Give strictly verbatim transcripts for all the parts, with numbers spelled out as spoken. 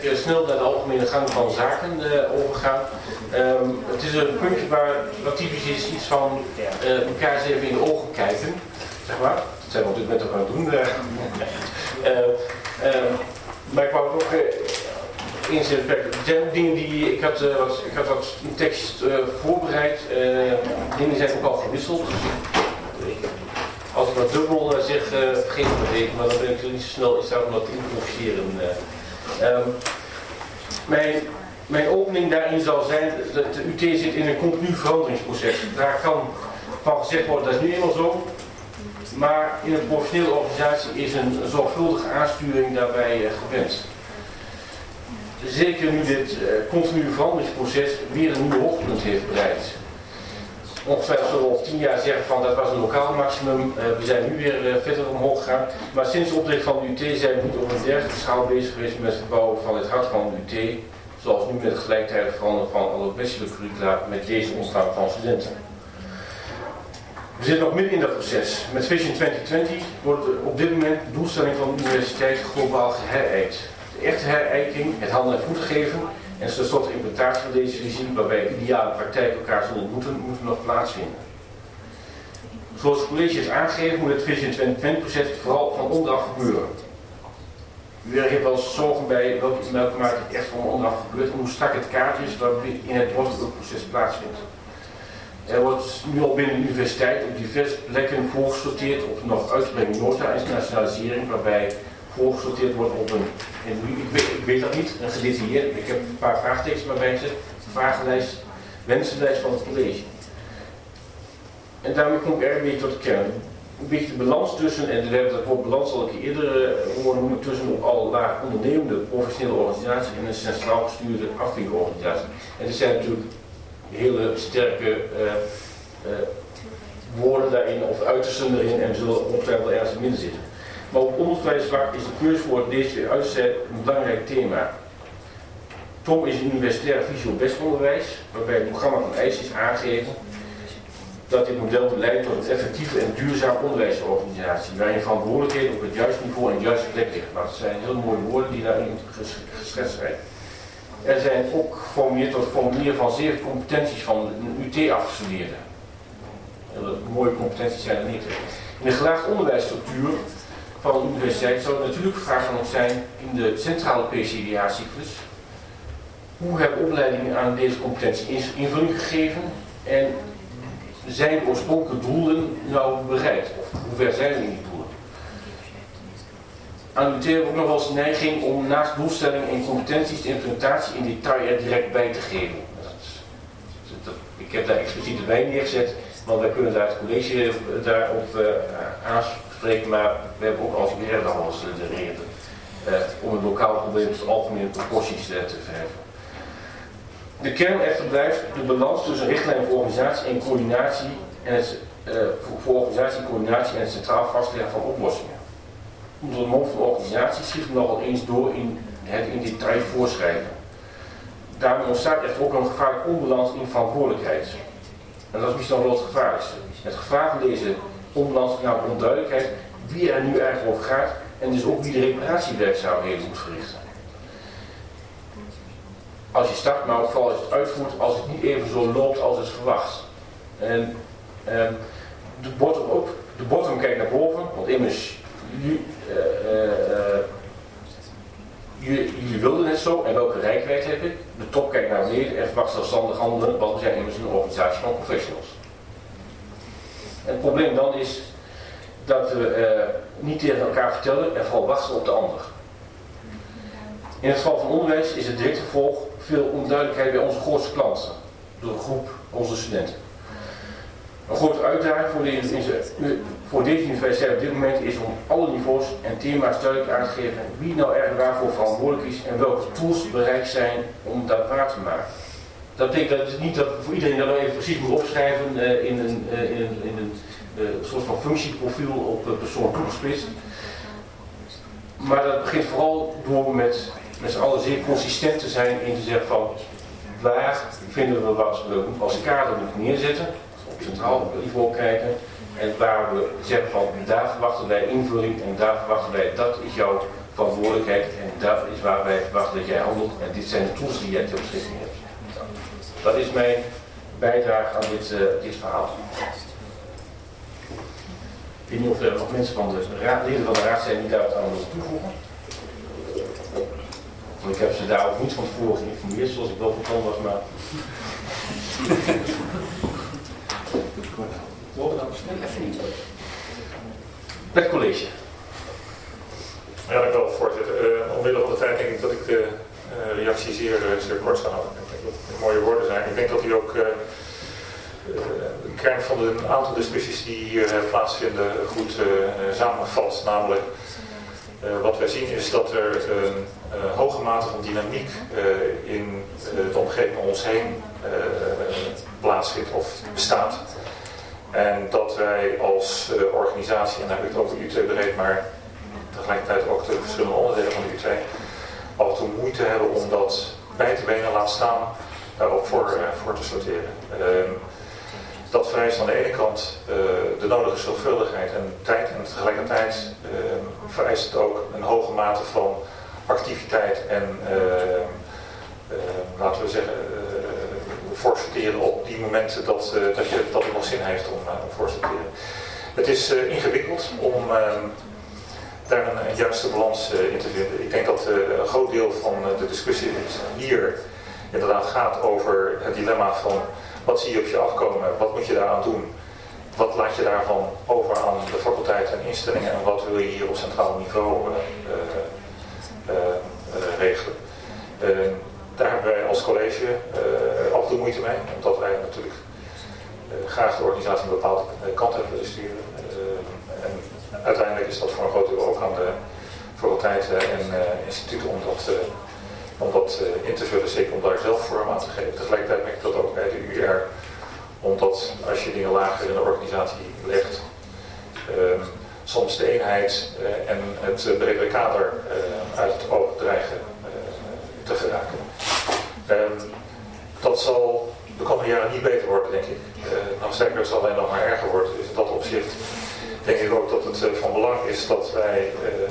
uh, snel naar de algemene gang van zaken uh, overgaan. Um, het is een puntje waar wat typisch is, iets van uh, elkaar eens even in de ogen kijken, zeg maar. Dat zijn we op dit moment ook aan het doen. Uh, uh, uh, maar ik wou ook uh, inzetten. Er zijn ook dingen die ik had, uh, wat, ik had wat een tekst uh, voorbereid. Uh, dingen zijn ook al gewisseld. Als ik wat dubbel uh, zeg, uh, vergeet me het even, maar dan ben ik er niet zo snel in staat om dat te improviseren. Uh, um, mijn, mijn opening daarin zal zijn dat de U T zit in een continu veranderingsproces. Daar kan van gezegd worden, dat is nu eenmaal zo. Maar in een professionele organisatie is een zorgvuldige aansturing daarbij uh, gewend. Zeker nu dit uh, continu veranderingsproces weer een nieuw hoogtepunt heeft bereikt. Ongetwijfeld zullen we over tien jaar zeggen van dat was een lokaal maximum, uh, we zijn nu weer uh, verder omhoog gegaan. Maar sinds de oprichting van de U T zijn we niet op een dergelijke schaal bezig geweest met het verbouwen van het hart van de U T. Zoals nu met het gelijktijdig veranderen van alle bachelorcurricula met deze omvang van studenten. We zitten nog midden in dat proces. Met Vision twintig twintig wordt op dit moment de doelstelling van de universiteit globaal geherijkt. De echte herijking, het handen en voeten geven en tenslotte de implementatie van deze visie, waarbij ideale praktijk elkaar zullen ontmoeten, moet nog plaatsvinden. Zoals het college heeft aangegeven, moet het Vision twintig twintig proces vooral van onderaf gebeuren. U heeft wel eens zorgen bij welke, in welke mate het echt van onderaf gebeurt en hoe strak het kaart is waarin het wortelproces plaatsvindt. Er wordt nu al binnen de universiteit op diverse plekken voorgesorteerd op een nog uit te brengen nota internationalisering, waarbij voorgesorteerd wordt op een, ik weet, ik weet dat niet, een gedetailleerd, ik heb een paar vraagtekens bij gezet, vragenlijst, wensenlijst van het college. En daarmee kom ik erg een beetje tot de kern. Een beetje de balans tussen, en we hebben dat woord balans al een keer eerder horen noemen, tussen op alle laag ondernemende professionele organisatie en een centraal gestuurde afwinkelorganisatie. En er zijn natuurlijk hele sterke uh, uh, woorden daarin of uitersten erin en we zullen ongetwijfeld ergens in midden zitten. Maar op onderwijsvlak is de keurswoord deze uitzet een belangrijk thema. Tom is een universitair visueel bestonderwijs, waarbij het programma van I C E is aangegeven dat dit model leidt tot een effectieve en duurzaam onderwijsorganisatie, waarin verantwoordelijkheden op het juiste niveau en de juiste plek liggen. Nou, dat zijn heel mooie woorden die daarin geschetst zijn. Er zijn ook geformuleerd tot het formuleren van zeven competenties van een U T afgestudeerden. Mooie competenties zijn er niet. In de gelaagde onderwijsstructuur van de universiteit zou er natuurlijk vragen nog zijn in de centrale P C D A-cyclus. Hoe hebben opleidingen aan deze competentie invulling gegeven en zijn de oorspronkelijke doelen nou bereikt? Of hoe ver zijn we in die doelen? Aan de U T hebben we ook nog wel eens de neiging om naast doelstellingen en competenties de implementatie in detail er direct bij te geven. Dat, dat, ik heb daar expliciet erbij neergezet, want wij kunnen daar het college daarop uh, aanspreken, maar we hebben ook als eerder al eens de reden uh, om het lokaal probleem tot algemene proporties uh, te verheffen. De kern echter blijft de balans tussen richtlijn voor organisatie en coördinatie en het, uh, voor, voor organisatie, coördinatie en het centraal vastleggen van oplossingen. Onder de mond van de organisatie schiet men nogal eens door in het in detail voorschrijven. Daarmee ontstaat echter ook een gevaarlijke onbalans in verantwoordelijkheid. En dat is misschien nog wel het gevaarlijkste. Het gevaar van deze onbalans is namelijk onduidelijkheid wie er nu eigenlijk over gaat en dus ook wie de reparatiewerkzaamheden moet verrichten. Als je start, maar ook vooral als je het uitvoert, als het niet even zo loopt als het verwacht. En eh, de bottom ook, de bottom kijkt naar boven, want immers jullie, uh, uh, jullie, jullie wilden het zo en welke reikwijdte heb ik? De top kijkt naar beneden en verwacht zelfstandig handelen, want we zijn immers een organisatie van professionals. En het probleem dan is dat we uh, niet tegen elkaar vertellen en vooral wachten op de ander. In het geval van onderwijs is het directe gevolg veel onduidelijkheid bij onze grootste klanten, door de groep onze studenten. Een grote uitdaging voor deze, voor deze universiteit op dit moment is om alle niveaus en thema's duidelijk aan te geven wie nou erg waarvoor verantwoordelijk is en welke tools bereikt zijn om dat waar te maken. Dat betekent dat het niet dat voor iedereen dat nou even precies moet opschrijven uh, in een, uh, in een, in een uh, soort van functieprofiel op een persoon toegespitst. Maar dat begint vooral door met, met z'n allen zeer consistent te zijn in te zeggen van waar vinden we wat we als kader moeten neerzetten, op centraal niveau kijken en waar we zeggen van daar verwachten wij invulling en daar verwachten wij dat is jouw verantwoordelijkheid en dat is waar wij verwachten dat jij handelt en dit zijn de tools die jij ter beschikking hebt. Dat is mijn bijdrage aan dit, uh, dit verhaal. Ik weet niet of er nog mensen van de raad, leden van de raad zijn die daar wat aan willen toevoegen. Want ik heb ze daar ook niet van tevoren geïnformeerd zoals ik wel van plan was, maar... Het college. Ja, dank u wel, voorzitter. Uh, omwille van de tijd denk ik dat ik de uh, reactie zeer, uh, zeer kort zou houden. Ik denk dat het mooie woorden zijn. Ik denk dat u ook uh, uh, de kern van de, een aantal discussies die hier uh, plaatsvinden goed uh, samenvat. Namelijk, uh, wat wij zien is dat er een uh, hoge mate van dynamiek uh, in uh, de omgeving om ons heen uh, plaatsvindt of bestaat. En dat wij als uh, organisatie, en dan heb ik het over U T breed, maar tegelijkertijd ook de verschillende onderdelen van de U T, af en toe moeite hebben om dat bij te benen laat staan, daarop voor, uh, voor te sorteren. Uh, dat vereist aan de ene kant uh, de nodige zorgvuldigheid en tijd, en tegelijkertijd uh, vereist het ook een hoge mate van activiteit en uh, uh, laten we zeggen uh, voor sorteren op die momenten dat, uh, dat, je, dat het nog zin heeft om, uh, om voor te sorteren. Het is uh, ingewikkeld om uh, daar een, een juiste balans uh, in te vinden. Ik denk dat uh, een groot deel van uh, de discussie hier inderdaad gaat over het dilemma van wat zie je op je afkomen, wat moet je daaraan doen, wat laat je daarvan over aan de faculteiten en instellingen en wat wil je hier op centraal niveau uh, uh, uh, uh, regelen. Uh, daar hebben wij als college uh, af en toe moeite mee, omdat wij natuurlijk uh, graag de organisatie een bepaalde kant hebben willen sturen. Uh, en uiteindelijk is dat voor een groot deel ook aan de faculteiten en uh, instituten om dat, uh, om dat uh, in te vullen, zeker om daar zelf vorm aan te geven. Tegelijkertijd merk ik dat ook bij de U R, omdat als je dingen lager in de organisatie legt, uh, soms de eenheid uh, en het uh, bredere kader uh, uit het oog dreigen uh, te geraken. Uh, dat zal de komende jaren niet beter worden, denk ik. Uh, nog sterker, het zal alleen nog maar erger worden. Dus in dat opzicht denk ik ook dat het uh, van belang is dat wij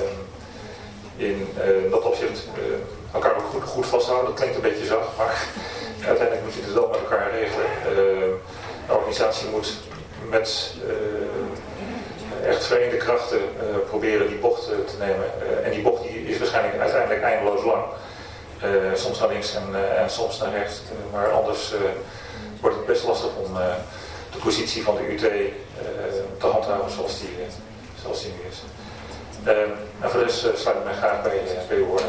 uh, in uh, dat opzicht uh, elkaar ook goed, goed vasthouden. Dat klinkt een beetje zacht, maar uiteindelijk moet je het wel met elkaar regelen. Uh, de organisatie moet met uh, echt verenigde krachten uh, proberen die bocht uh, te nemen. Uh, en die bocht die is waarschijnlijk uiteindelijk eindeloos lang. Uh, soms naar links en, uh, en soms naar rechts. Uh, maar anders uh, wordt het best lastig om uh, de positie van de U T uh, te handhaven zoals die, uh, zoals die nu is. Uh, en voor de rest uh, sluit ik mij graag bij, uh, bij uw woorden.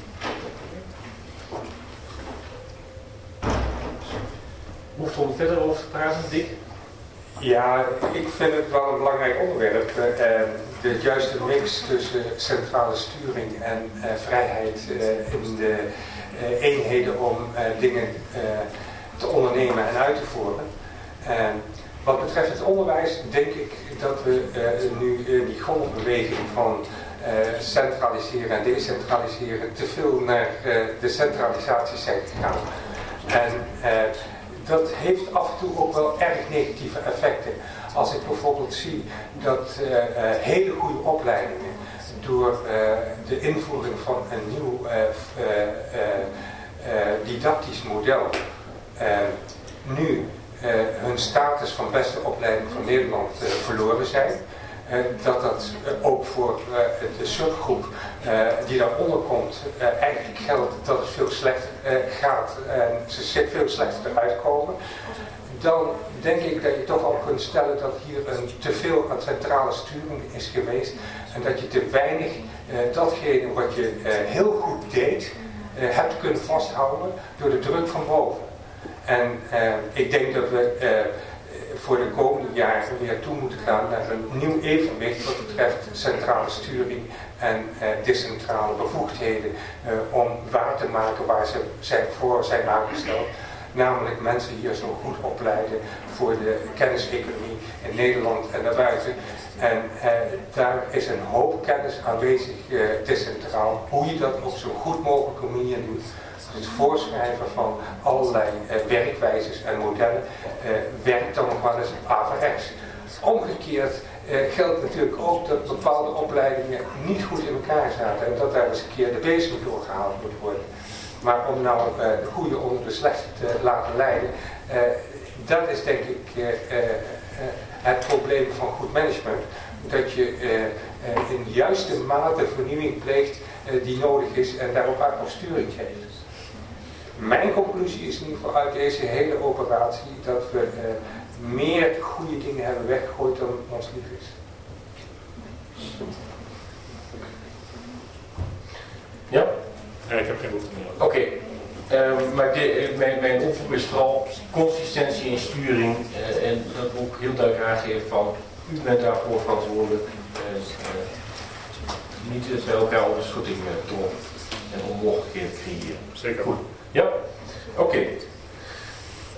Hoeft er om verder over te praten, Dick? Ja, ik vind het wel een belangrijk onderwerp. Uh, de juiste mix tussen centrale sturing en uh, vrijheid uh, in de uh, eenheden om uh, dingen uh, te ondernemen en uit te voeren. Uh, wat betreft het onderwijs denk ik dat we uh, nu uh, die golfbeweging van uh, centraliseren en decentraliseren te veel naar uh, de centralisatie zijn gegaan. En uh, dat heeft af en toe ook wel erg negatieve effecten. Als ik bijvoorbeeld zie dat uh, uh, hele goede opleidingen door uh, de invoering van een nieuw uh, uh, uh, uh, didactisch model uh, nu uh, hun status van beste opleiding van Nederland uh, verloren zijn. Uh, dat dat uh, ook voor uh, de subgroep uh, die daaronder komt uh, eigenlijk geldt dat het veel slechter uh, gaat en ze veel slechter eruit komen. Dan denk ik dat je toch al kunt stellen dat hier een te veel aan centrale sturing is geweest en dat je te weinig uh, datgene wat je uh, heel goed deed uh, hebt kunnen vasthouden door de druk van boven. En uh, ik denk dat we uh, voor de komende jaren weer toe moeten gaan naar een nieuw evenwicht wat betreft centrale sturing en uh, decentrale bevoegdheden uh, om waar te maken waar ze zijn voor zijn aangesteld. Namelijk mensen hier zo goed opleiden voor de kenniseconomie in Nederland en daarbuiten. En uh, daar is een hoop kennis aanwezig uh, decentraal. Hoe je dat op zo'n goed mogelijke manier doet. Het voorschrijven van allerlei uh, werkwijzes en modellen uh, werkt dan nog wel eens averechts. Omgekeerd uh, geldt natuurlijk ook dat bepaalde opleidingen niet goed in elkaar zaten en dat daar eens een keer de bezem doorgehaald moet worden. Maar om nou uh, de goede onder de slechte te laten leiden, uh, dat is denk ik uh, uh, uh, het probleem van goed management. Dat je uh, uh, in de juiste mate vernieuwing pleegt uh, die nodig is en daarop uit nog sturing geeft. Mijn conclusie is in ieder geval uit deze hele operatie dat we uh, meer goede dingen hebben weggegooid dan ons lief is. Ja? Nee, ik heb geen behoefte meer. Oké. Okay. Uh, maar de, mijn, mijn oproep is vooral consistentie in sturing uh, en dat ook heel duidelijk aangeven van u bent daarvoor verantwoordelijk en uh, niet uh, bij elkaar over schutting uh, doen en onmogelijkheden creëren. Zeker. Goed. Ja? Oké. Okay.